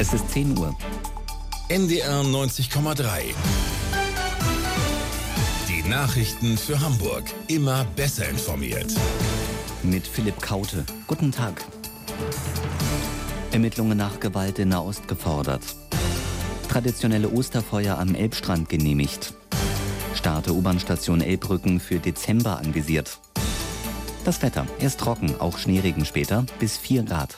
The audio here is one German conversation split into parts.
Es ist 10 Uhr. NDR 90,3. Die Nachrichten für Hamburg. Immer besser informiert. Mit Philipp Kaute. Guten Tag. Ermittlungen nach Gewalt in Nahost gefordert. Traditionelle Osterfeuer am Elbstrand genehmigt. Start der U-Bahn-Station Elbbrücken für Dezember anvisiert. Das Wetter, erst trocken, auch Schneeregen später, bis 4 Grad.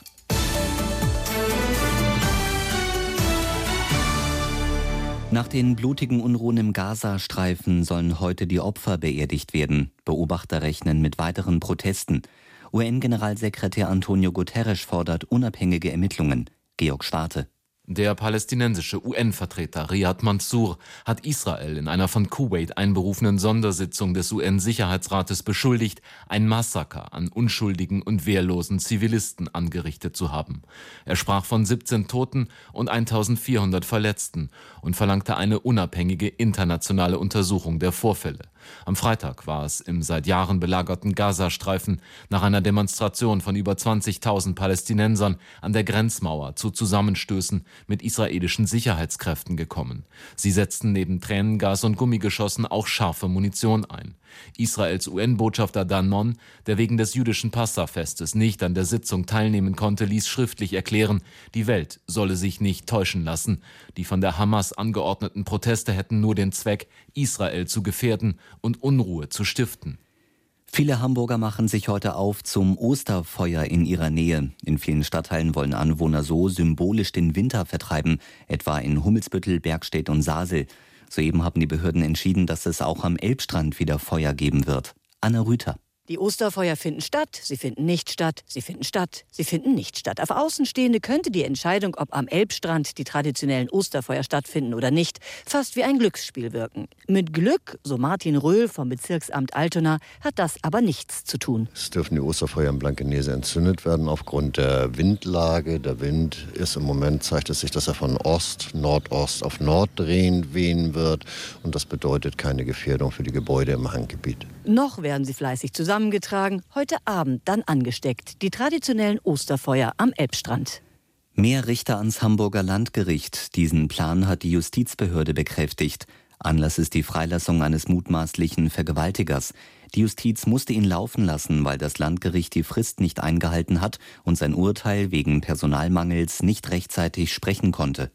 Nach den blutigen Unruhen im Gazastreifen sollen heute die Opfer beerdigt werden. Beobachter rechnen mit weiteren Protesten. UN-Generalsekretär Antonio Guterres fordert unabhängige Ermittlungen. Georg Schwarte. Der palästinensische UN-Vertreter Riyad Mansour hat Israel in einer von Kuwait einberufenen Sondersitzung des UN-Sicherheitsrates beschuldigt, ein Massaker an unschuldigen und wehrlosen Zivilisten angerichtet zu haben. Er sprach von 17 Toten und 1400 Verletzten und verlangte eine unabhängige internationale Untersuchung der Vorfälle. Am Freitag war es im seit Jahren belagerten Gazastreifen nach einer Demonstration von über 20.000 Palästinensern an der Grenzmauer zu Zusammenstößen mit israelischen Sicherheitskräften gekommen. Sie setzten neben Tränengas und Gummigeschossen auch scharfe Munition ein. Israels UN-Botschafter Dan Mon, der wegen des jüdischen Passafestes nicht an der Sitzung teilnehmen konnte, ließ schriftlich erklären, die Welt solle sich nicht täuschen lassen. Die von der Hamas angeordneten Proteste hätten nur den Zweck, Israel zu gefährden und Unruhe zu stiften. Viele Hamburger machen sich heute auf zum Osterfeuer in ihrer Nähe. In vielen Stadtteilen wollen Anwohner so symbolisch den Winter vertreiben, etwa in Hummelsbüttel, Bergstedt und Sasel. Soeben haben die Behörden entschieden, dass es auch am Elbstrand wieder Feuer geben wird. Anna Rüther. Die Osterfeuer finden statt, sie finden nicht statt, sie finden statt, sie finden nicht statt. Auf Außenstehende könnte die Entscheidung, ob am Elbstrand die traditionellen Osterfeuer stattfinden oder nicht, fast wie ein Glücksspiel wirken. Mit Glück, so Martin Röhl vom Bezirksamt Altona, hat das aber nichts zu tun. Es dürfen die Osterfeuer in Blankenese entzündet werden aufgrund der Windlage. Der Wind ist im Moment, zeigt es sich, dass er von Ost, Nordost auf Nord drehend wehen wird. Und das bedeutet keine Gefährdung für die Gebäude im Hanggebiet. Noch werden sie fleißig zusammengetragen, heute Abend dann angesteckt. Die traditionellen Osterfeuer am Elbstrand. Mehr Richter ans Hamburger Landgericht. Diesen Plan hat die Justizbehörde bekräftigt. Anlass ist die Freilassung eines mutmaßlichen Vergewaltigers. Die Justiz musste ihn laufen lassen, weil das Landgericht die Frist nicht eingehalten hat und sein Urteil wegen Personalmangels nicht rechtzeitig sprechen konnte.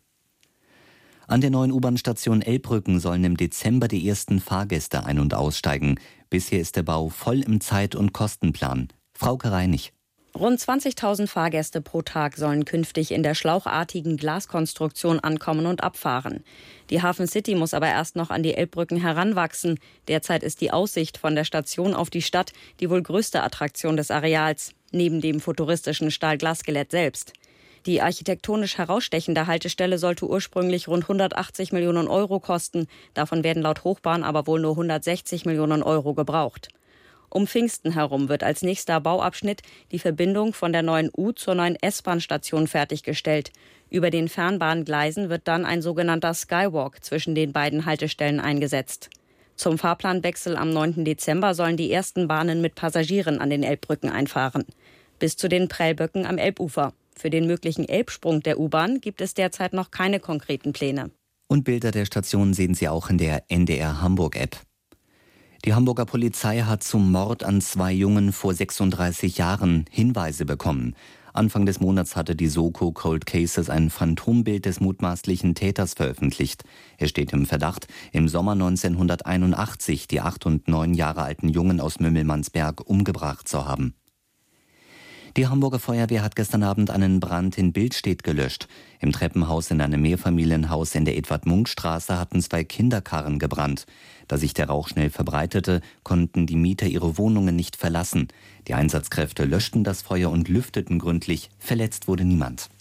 An der neuen U-Bahn-Station Elbbrücken sollen im Dezember die ersten Fahrgäste ein- und aussteigen. Bisher ist der Bau voll im Zeit- und Kostenplan. Frauke Reinig. Rund 20.000 Fahrgäste pro Tag sollen künftig in der schlauchartigen Glaskonstruktion ankommen und abfahren. Die Hafen City muss aber erst noch an die Elbbrücken heranwachsen. Derzeit ist die Aussicht von der Station auf die Stadt die wohl größte Attraktion des Areals, neben dem futuristischen Stahlglasskelett selbst. Die architektonisch herausstechende Haltestelle sollte ursprünglich rund 180 Millionen Euro kosten. Davon werden laut Hochbahn aber wohl nur 160 Millionen Euro gebraucht. Um Pfingsten herum wird als nächster Bauabschnitt die Verbindung von der neuen U- zur neuen S-Bahn-Station fertiggestellt. Über den Fernbahngleisen wird dann ein sogenannter Skywalk zwischen den beiden Haltestellen eingesetzt. Zum Fahrplanwechsel am 9. Dezember sollen die ersten Bahnen mit Passagieren an den Elbbrücken einfahren. Bis zu den Prellböcken am Elbufer. Für den möglichen Elbsprung der U-Bahn gibt es derzeit noch keine konkreten Pläne. Und Bilder der Station sehen Sie auch in der NDR Hamburg-App. Die Hamburger Polizei hat zum Mord an 2 Jungen vor 36 Jahren Hinweise bekommen. Anfang des Monats hatte die Soko Cold Cases ein Phantombild des mutmaßlichen Täters veröffentlicht. Er steht im Verdacht, im Sommer 1981 die 8 und 9 Jahre alten Jungen aus Mümmelmannsberg umgebracht zu haben. Die Hamburger Feuerwehr hat gestern Abend einen Brand in Billstedt gelöscht. Im Treppenhaus in einem Mehrfamilienhaus in der Edward-Munk-Straße hatten 2 Kinderkarren gebrannt. Da sich der Rauch schnell verbreitete, konnten die Mieter ihre Wohnungen nicht verlassen. Die Einsatzkräfte löschten das Feuer und lüfteten gründlich. Verletzt wurde niemand.